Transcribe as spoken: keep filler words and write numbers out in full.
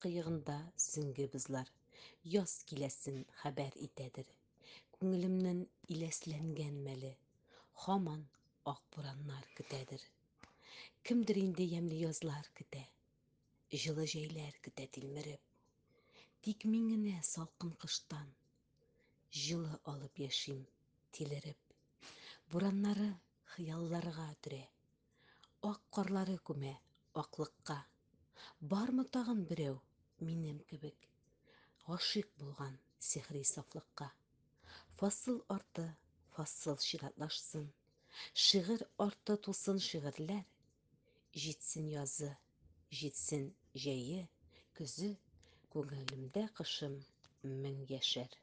кыегында сөңге бызлар, яз киләсен хәбәр итәдер. Күңелемнең иләсләнгән мәле, һаман ак бураннар көтәдер. Кемдер инде ямьле язлар көтә, җылы җәйләр көтә тилмереп. Тик мин генә салкын кыштан, җылы алып яшим тилереп. Бураннары хыялларга төрә, ак карлары күмә аклыкка. Бармы тагын берәү минем кебек, гашыйк булган сихри сафлыкка? Фасыл арты фасыл чиратлашсын, шигырь арты тусын шигырьләр, җитсен язы, җитсен җәе, көзе, күңелемдә кышым мең яшәр.